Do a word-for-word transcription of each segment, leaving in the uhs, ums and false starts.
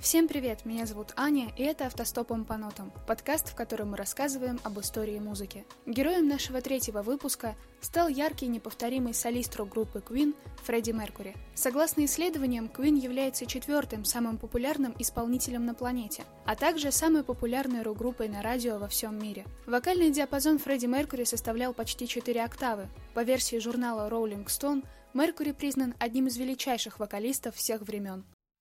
Всем привет, меня зовут Аня, и это «Автостопом по нотам», подкаст, в котором мы рассказываем об истории музыки. Героем нашего третьего выпуска стал яркий неповторимый солист рок-группы Queen Фредди Меркьюри. Согласно исследованиям, Queen является четвертым самым популярным исполнителем на планете, а также самой популярной рок-группой на радио во всем мире. Вокальный диапазон Фредди Меркьюри составлял почти четыре октавы. По версии журнала Rolling Stone, Меркьюри признан одним из величайших вокалистов всех времен.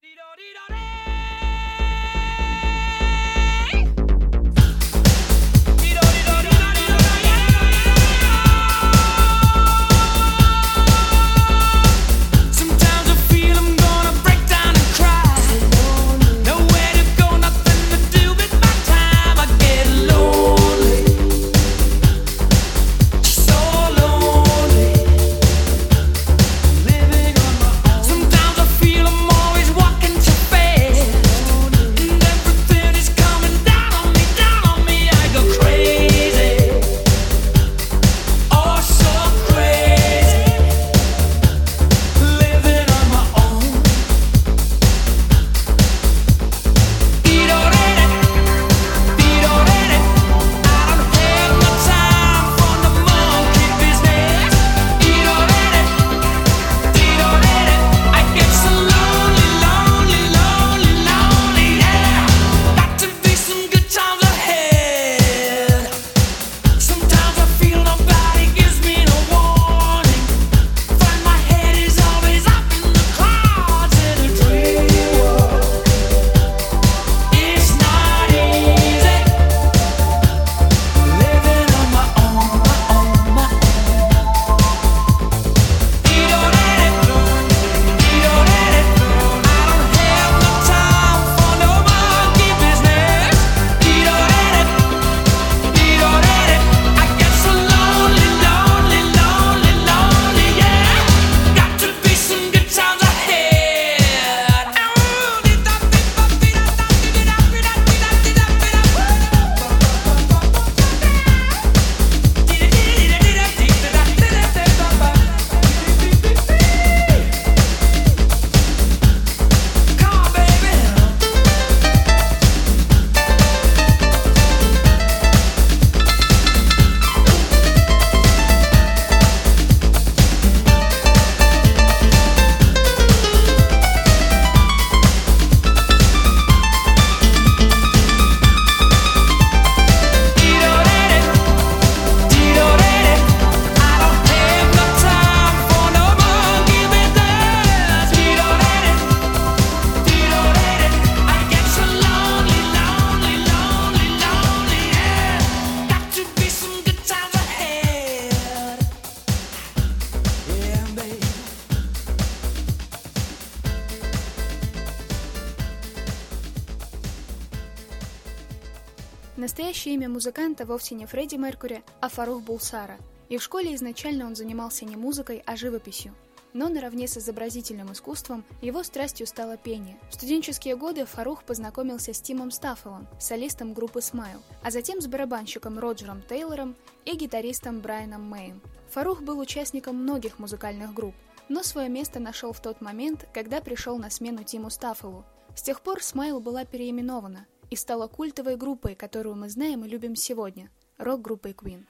Настоящее имя музыканта вовсе не Фредди Меркьюри, а Фарух Булсара. И в школе изначально он занимался не музыкой, а живописью. Но наравне с изобразительным искусством его страстью стало пение. В студенческие годы Фарух познакомился с Тимом Стаффелом, солистом группы Smile, а затем с барабанщиком Роджером Тейлором и гитаристом Брайаном Мэем. Фарух был участником многих музыкальных групп, но свое место нашел в тот момент, когда пришел на смену Тиму Стаффелу. С тех пор Smile была переименована и стала культовой группой, которую мы знаем и любим сегодня – рок-группой Queen.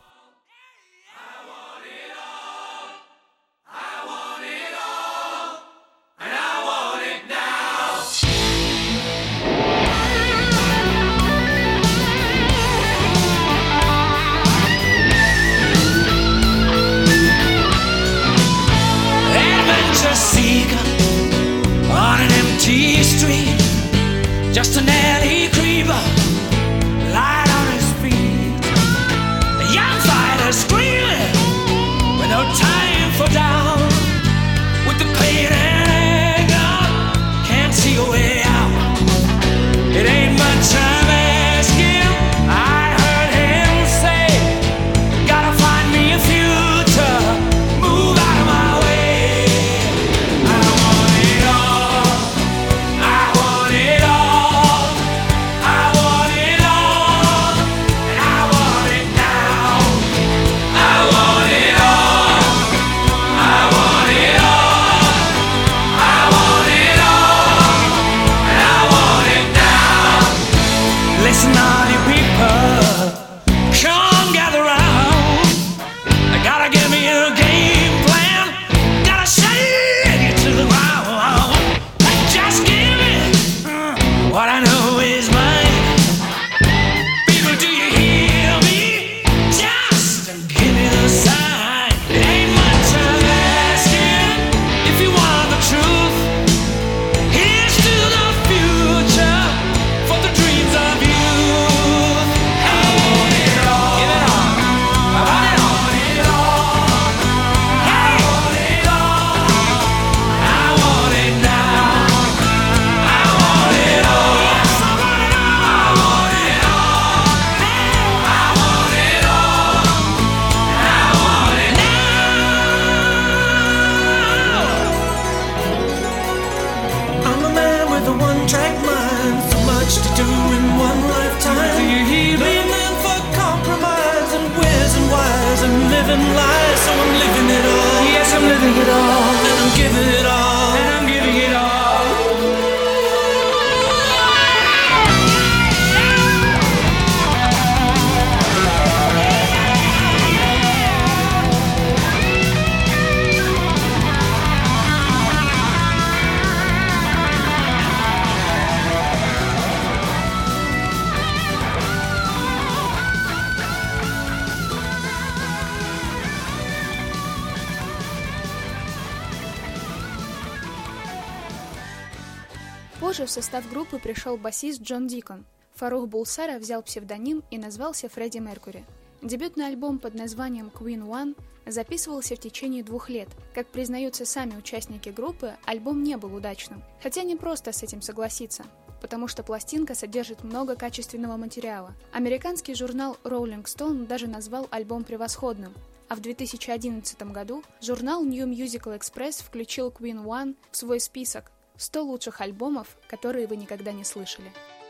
Just an alley creeper, light on his feet. A young fighter screaming with no time for doubt. With the pain and anger, can't see a way out. It ain't much I'm asking. I heard him say, gotta find me a future, move out of my way. I want it all, I want it all. Позже в состав группы пришел басист Джон Дикон. Фарух Булсара взял псевдоним и назвался Фредди Меркьюри. Дебютный альбом под названием Queen One записывался в течение двух лет. Как признаются сами участники группы, альбом не был удачным. Хотя не просто с этим согласиться, потому что пластинка содержит много качественного материала. Американский журнал Rolling Stone даже назвал альбом превосходным. А в две тысячи одиннадцатом году журнал New Musical Express включил Queen One в свой список сто лучших альбомов, которые вы никогда не слышали.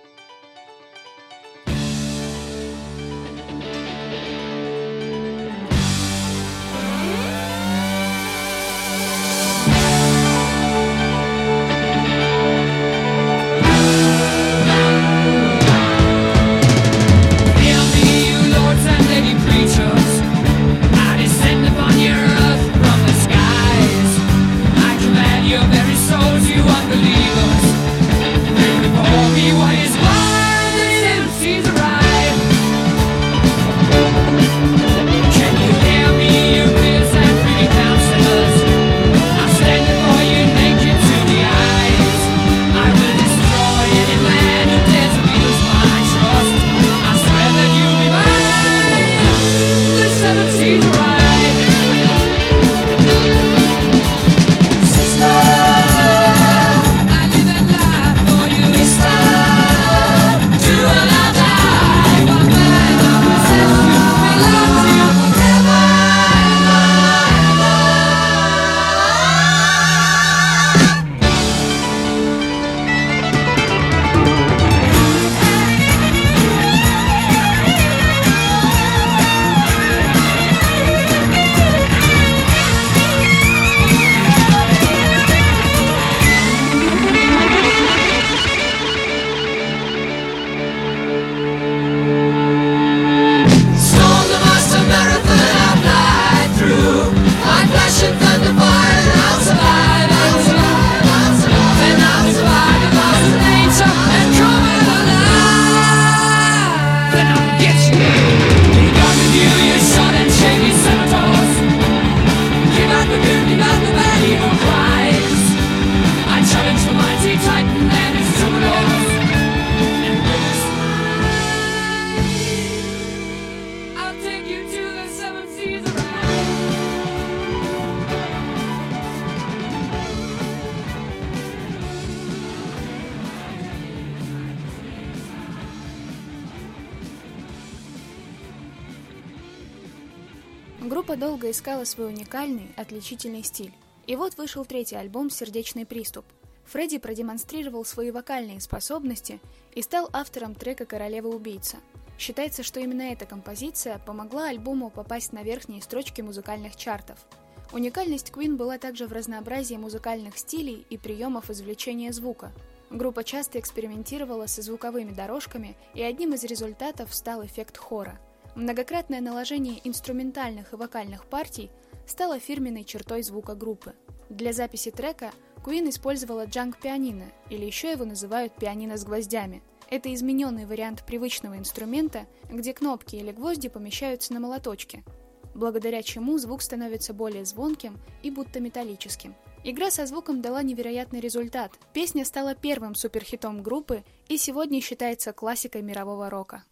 Группа долго искала свой уникальный, отличительный стиль. И вот вышел третий альбом «Сердечный приступ». Фредди продемонстрировал свои вокальные способности и стал автором трека «Королева-убийца». Считается, что именно эта композиция помогла альбому попасть на верхние строчки музыкальных чартов. Уникальность Queen была также в разнообразии музыкальных стилей и приемов извлечения звука. Группа часто экспериментировала со звуковыми дорожками, и одним из результатов стал эффект хора. Многократное наложение инструментальных и вокальных партий стало фирменной чертой звука группы. Для записи трека Queen использовала джанг-пианино, или еще его называют пианино с гвоздями. Это измененный вариант привычного инструмента, где кнопки или гвозди помещаются на молоточке, благодаря чему звук становится более звонким и будто металлическим. Игра со звуком дала невероятный результат. Песня стала первым суперхитом группы и сегодня считается классикой мирового рока.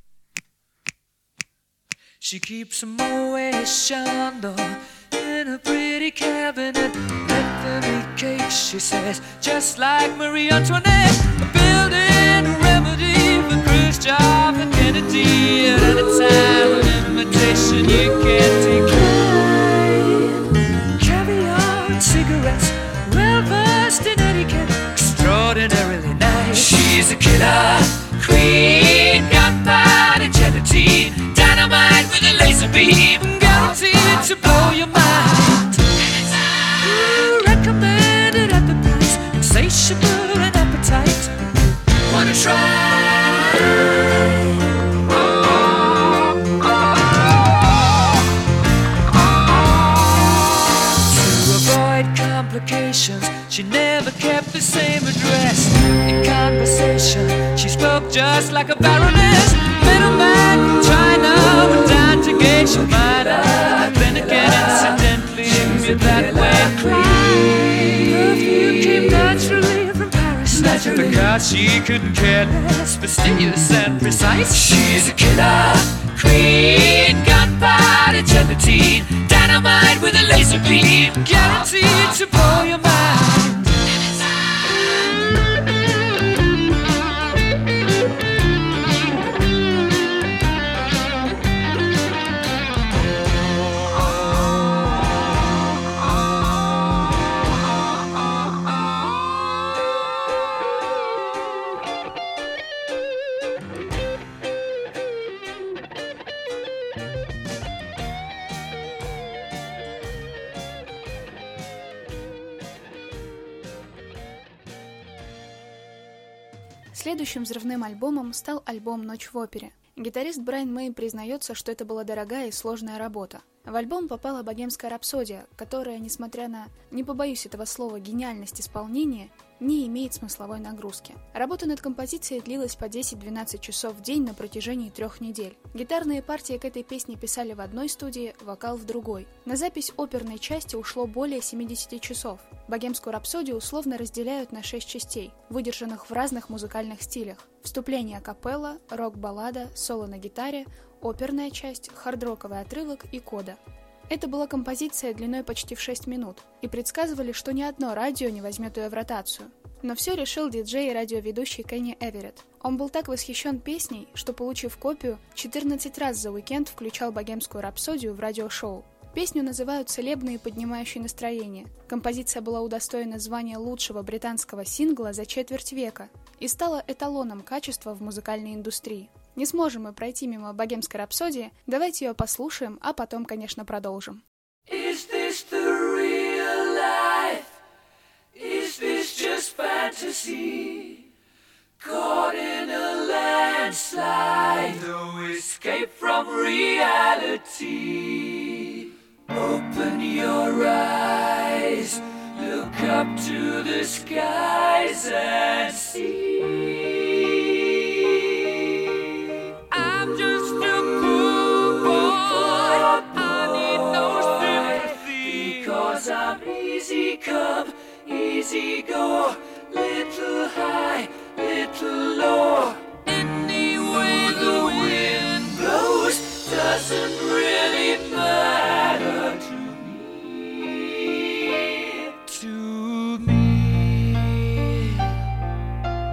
She keeps a Moet Chandon in a pretty cabinet. Let them eat cake, she says, just like Marie Antoinette. Building a remedy for Khrushchev and Kennedy. At any time, an invitation you can't decline. Caviar and cigarettes, well versed in etiquette, extraordinarily nice. She's a killer queen, gunpowder gelatine. Dynamite with a laser beam, guaranteed to blow your mind. Ooh, recommended at the price, insatiable and appetite. Wanna try? Oh, oh, oh. To avoid complications, she never kept the same address. In conversation, she spoke just like a baroness. Middleman from China went down to Geisha Minor. Then again, incidentally, you're that way. Perfume came naturally from Paris. surgery. Because she couldn't care less, fastidious and precise. She's a killer queen, gunpowder gelatine, dynamite with a laser beam, guaranteed to blow your mind. Следующим взрывным альбомом стал альбом «Ночь в опере». Гитарист Брайан Мэй признается, что это была дорогая и сложная работа. В альбом попала «Богемская рапсодия», которая, несмотря на, не побоюсь этого слова, гениальность исполнения, не имеет смысловой нагрузки. Работа над композицией длилась по десять-двенадцать часов в день на протяжении трех недель. Гитарные партии к этой песне писали в одной студии, вокал в другой. На запись оперной части ушло более семидесяти часов. «Богемскую рапсодию» условно разделяют на шесть частей, выдержанных в разных музыкальных стилях. Вступление а-капелла, рок-баллада, соло на гитаре, оперная часть, хард-роковый отрывок и кода. Это была композиция длиной почти в шесть минут, и предсказывали, что ни одно радио не возьмет ее в ротацию. Но все решил диджей и радиоведущий Кенни Эверетт. Он был так восхищен песней, что, получив копию, четырнадцать раз за уикенд включал «Богемскую рапсодию» в радиошоу. Песню называют целебной и поднимающей настроение. Композиция была удостоена звания лучшего британского сингла за четверть века и стала эталоном качества в музыкальной индустрии. Не сможем мы пройти мимо «Богемской рапсодии», давайте ее послушаем, а потом, конечно, продолжим. Is this the real life? Is this just fantasy? Caught in a landslide, no escape from reality. Open your eyes, look up to the skies and see. I'm just a poor boy, I need no sympathy, because I'm easy come, easy go, little high, little low. Any way the wind blows doesn't really matter to me, to me.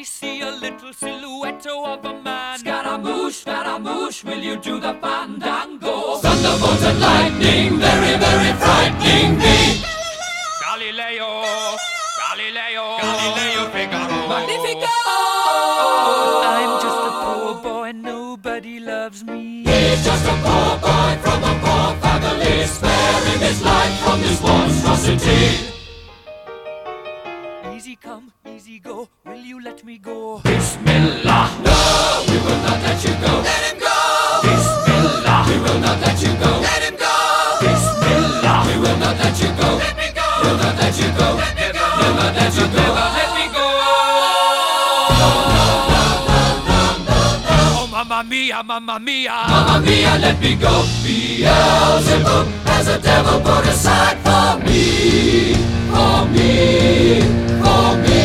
I see a little silhouette of a man. Scaramouche, Scaramouche, will you do the fandango? Thunderbolt and lightning, very, very frightening me. Galileo, Galileo, Galileo Figaro. Magnifico! I'm just a poor boy, nobody loves me. He's just a poor boy from a poor family, sparing his life from this monstrosity. Easy come, easy go, will you let me go? Bismillah! No, we will not let you go. Let him go! Bismillah! We will not let you go. Let him go! Bismillah! We will not let you go. Let me go! We'll not let you go. Let me go! We'll not let you go. Never let me go! No, no, no, no, no, no, no. Oh, mamma mia, mamma mia! Mamma mia, let me go! Beelzebub has a devil put aside for me, for me, for me.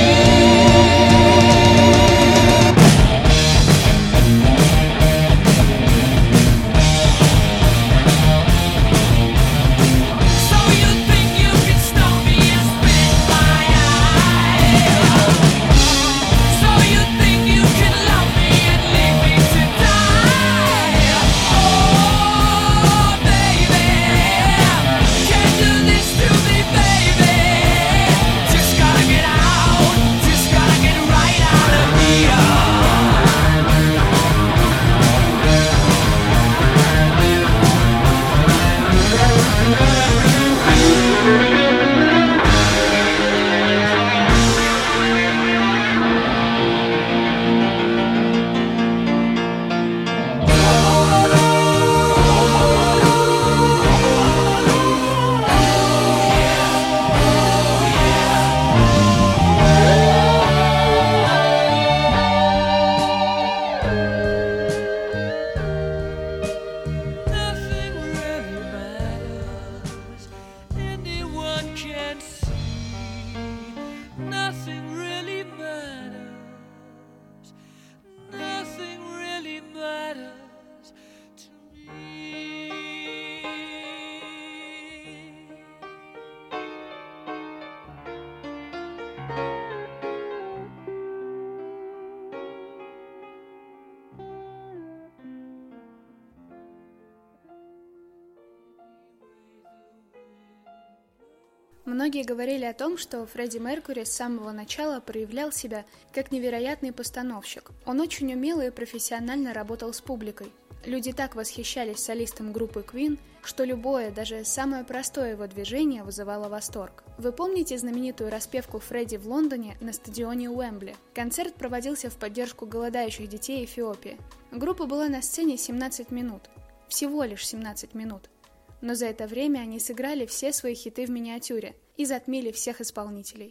Многие говорили о том, что Фредди Меркьюри с самого начала проявлял себя как невероятный постановщик. Он очень умело и профессионально работал с публикой. Люди так восхищались солистом группы Queen, что любое, даже самое простое его движение вызывало восторг. Вы помните знаменитую распевку Фредди в Лондоне на стадионе Уэмбли? Концерт проводился в поддержку голодающих детей Эфиопии. Группа была на сцене семнадцать минут. Всего лишь семнадцать минут. Но за это время они сыграли все свои хиты в миниатюре и затмили всех исполнителей.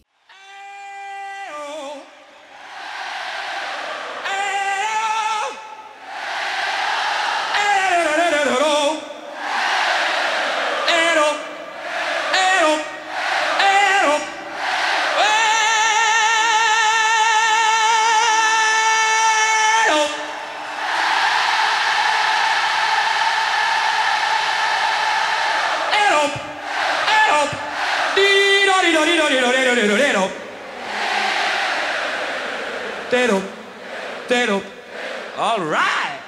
All right.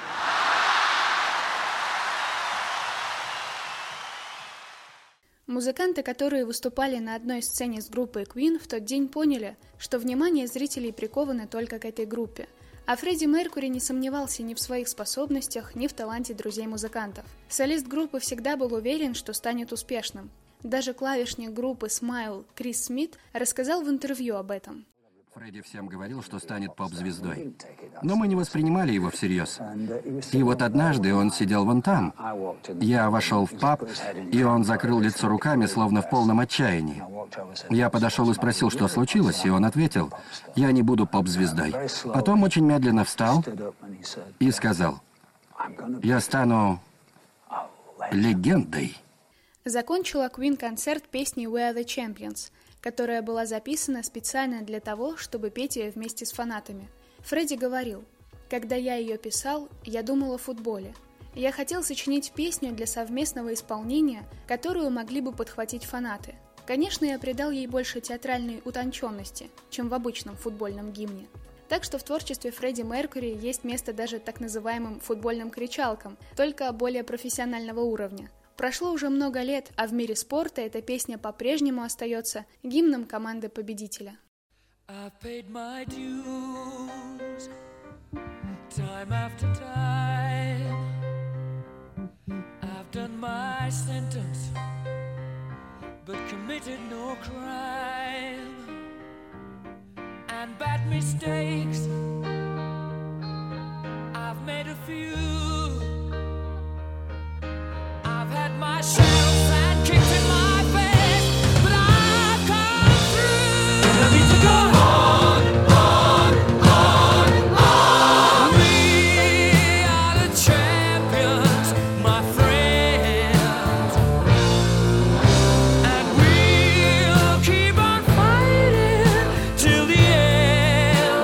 Музыканты, которые выступали на одной сцене с группой Queen, в тот день поняли, что внимание зрителей приковано только к этой группе. А Фредди Меркьюри не сомневался ни в своих способностях, ни в таланте друзей-музыкантов. Солист группы всегда был уверен, что станет успешным. Даже клавишник группы Smile Крис Смит рассказал в интервью об этом. Фредди всем говорил, что станет поп-звездой. Но мы не воспринимали его всерьез. И вот однажды он сидел вон там. Я вошел в паб, и он закрыл лицо руками, словно в полном отчаянии. Я подошел и спросил, что случилось, и он ответил: «Я не буду поп-звездой». Потом очень медленно встал и сказал: «Я стану легендой». Закончила Queen концерт песней «We are the Champions», которая была записана специально для того, чтобы петь ее вместе с фанатами. Фредди говорил: «Когда я ее писал, я думал о футболе. Я хотел сочинить песню для совместного исполнения, которую могли бы подхватить фанаты. Конечно, я придал ей больше театральной утонченности, чем в обычном футбольном гимне. Так что в творчестве Фредди Меркьюри есть место даже так называемым футбольным кричалкам, только более профессионального уровня. Прошло уже много лет, а в мире спорта эта песня по-прежнему остается гимном команды победителя. I've paid my dues, time after time. I've done my sentence, but committed no crime. And bad mistakes, I've made a few. I've had my share of sand kicked in my face, but I've come through. I need to go on, on, on, on. We are the champions, my friends, and we'll keep on fighting till the end.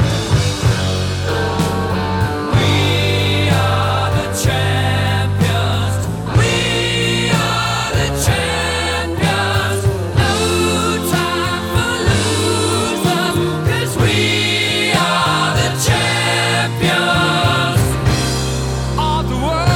We are the champions. We are the champions. No time for losers, 'cause we are the champions of the world.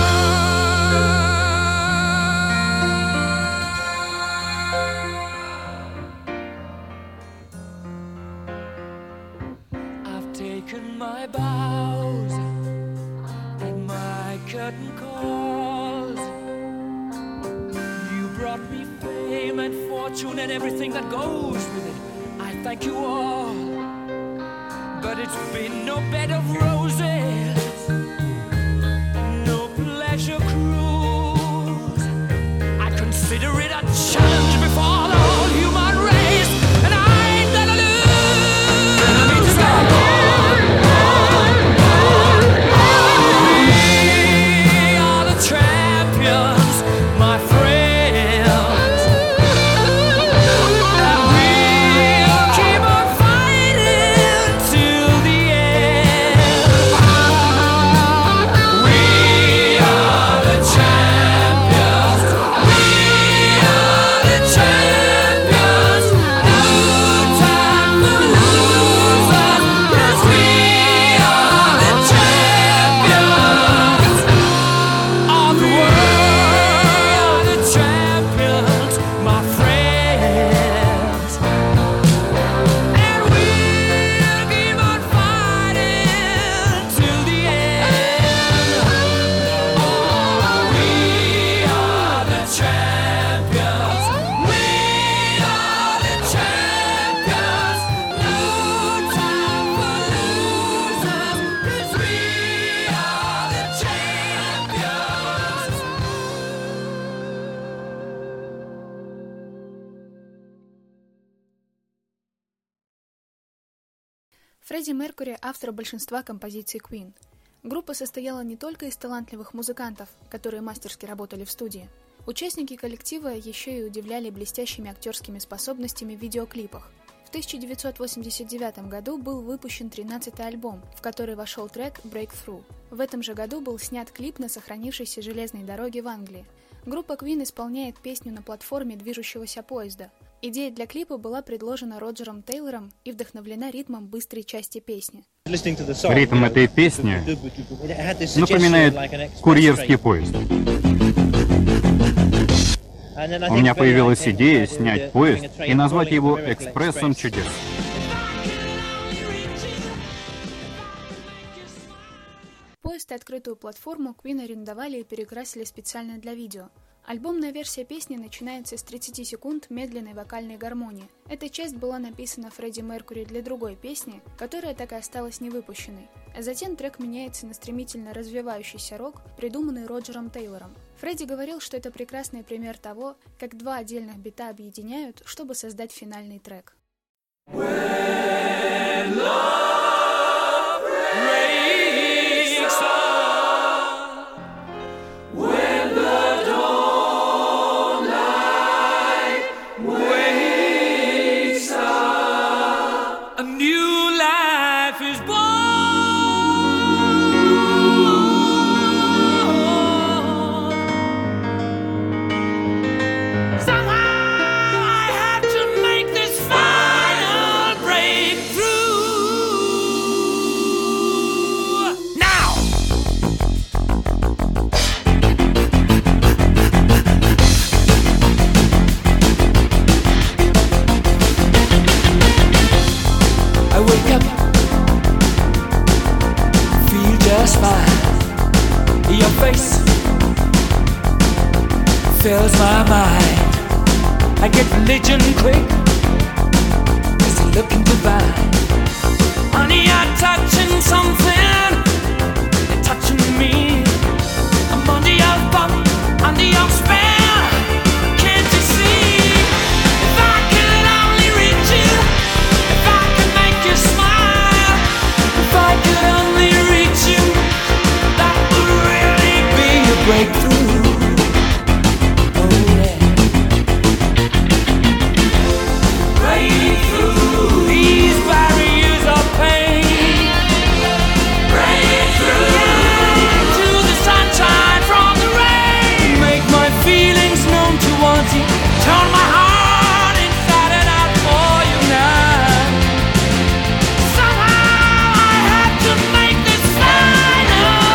I've taken my bows and my curtain calls. You brought me fame and fortune and everything that goes with it. I thank you all, but it's been no bed of roses, no pleasure cruise. I consider it a challenge before the whole human race, and I ain't gonna lose. I need to go on, on, on, on. We are the champions, my friends, and we'll keep on fighting till the end. We are the champions. We are the champions. No time for losers, 'cause we are the champions of the world. The champions, my friends, and we'll keep on fighting till the end. Oh, we are the champions. We are the champions. No time for losers, 'cause we are the champions. Фредди Меркьюри – автор большинства композиций Queen. Группа состояла не только из талантливых музыкантов, которые мастерски работали в студии. Участники коллектива еще и удивляли блестящими актерскими способностями в видеоклипах. В тысяча девятьсот восемьдесят девятом году был выпущен тринадцатый альбом, в который вошел трек «Breakthrough». В этом же году был снят клип на сохранившейся железной дороге в Англии. Группа Queen исполняет песню на платформе движущегося поезда. Идея для клипа была предложена Роджером Тейлором и вдохновлена ритмом быстрой части песни. Ритм этой песни напоминает курьерский поезд. У меня появилась идея снять поезд и назвать его «Экспрессом чудес». Поезд и открытую платформу Queen арендовали и перекрасили специально для видео. Альбомная версия песни начинается с тридцати секунд медленной вокальной гармонии. Эта часть была написана Фредди Меркьюри для другой песни, которая так и осталась невыпущенной. А затем трек меняется на стремительно развивающийся рок, придуманный Роджером Тейлором. Фредди говорил, что это прекрасный пример того, как два отдельных бита объединяют, чтобы создать финальный трек. When love breaks up, when the dawn light wakes up, a new life is born. Somehow I have to make this final breakthrough. your face fills my mind. I get religion quick, cause you're looking divine. Honey, you're touching something, you're touching me. I'm under your thumb, under your spell. Can't you see? If I could only reach you, if I could make you smile, if I could only reach you, that would really be a breakthrough. Turn my heart inside and out for you now. Somehow I had to make this final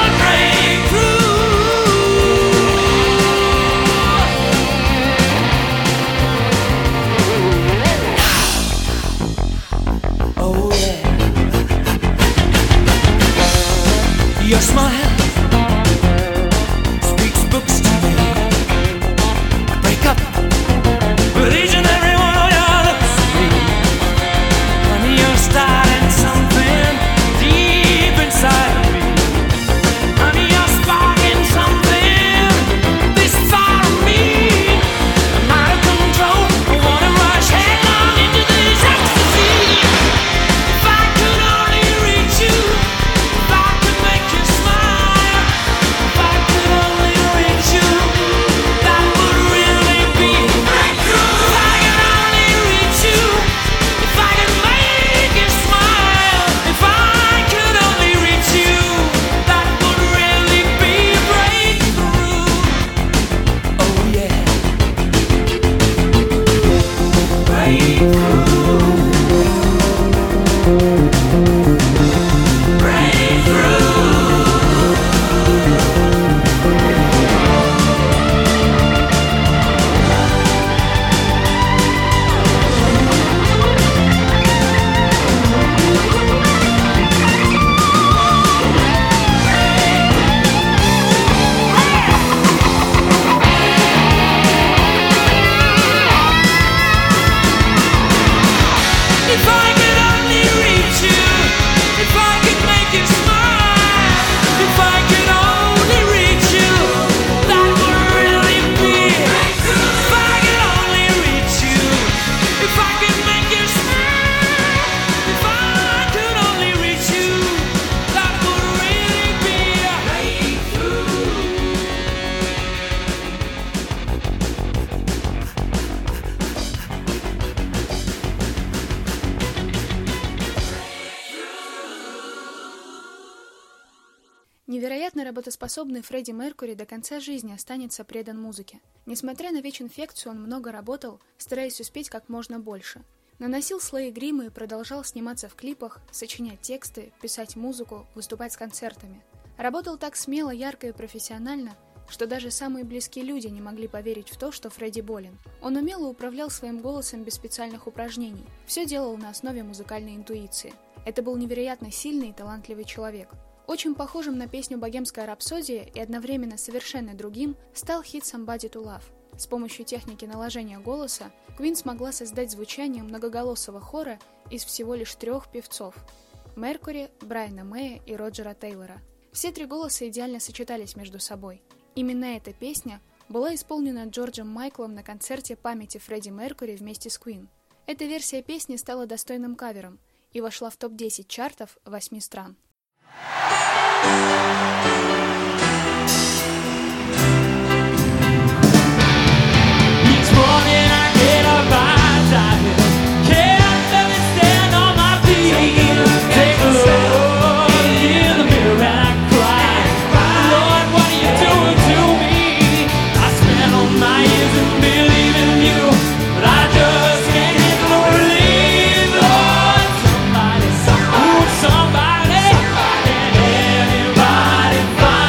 breakthrough. Oh yeah. Your smile speaks books to me. Break up with each and every one of your lips. Honey, you're starting something deep inside of me. Honey, you're sparking something this far of me. I'm out of control, I wanna rush headlong into this ecstasy. If I could only reach you, if I could make you smile, if I could only reach you, that would really be breakthrough. If I could only reach you, if I could make you smile, if I could only reach you, that would really be breakthrough. Oh yeah, breakthrough. If I could only reach you, if I could make you smile, if I could only reach you, that would really be. If I could only reach you, if I could make you smile, if I could only reach you, that would really be a breakthrough. Невероятно работоспособный Фредди Меркьюри до конца жизни останется предан музыке. Несмотря на ВИЧ-инфекцию, он много работал, стараясь успеть как можно больше. Наносил слои грима и продолжал сниматься в клипах, сочинять тексты, писать музыку, выступать с концертами. Работал так смело, ярко и профессионально, что даже самые близкие люди не могли поверить в то, что Фредди болен. Он умело управлял своим голосом без специальных упражнений. Все делал на основе музыкальной интуиции. Это был невероятно сильный и талантливый человек. Очень похожим на песню «Богемская рапсодия» и одновременно совершенно другим стал хит «Somebody to Love». С помощью техники наложения голоса Queen смогла создать звучание многоголосого хора из всего лишь трех певцов – Меркьюри, Брайана Мэя и Роджера Тейлора. Все три голоса идеально сочетались между собой. Именно эта песня была исполнена Джорджем Майклом на концерте памяти Фредди Меркьюри вместе с Queen. Эта версия песни стала достойным кавером и вошла в топ десять чартов восьми стран. Each morning I get up, I dive, can't let me stand on my feet. Take a look in the mirror and I cry. Lord, what are you doing to me? I spent all my years in believing you, but I just can't believe, Lord, somebody, somebody, somebody, and everybody.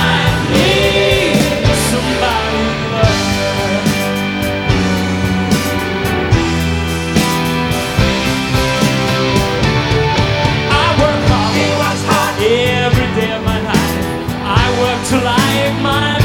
to light my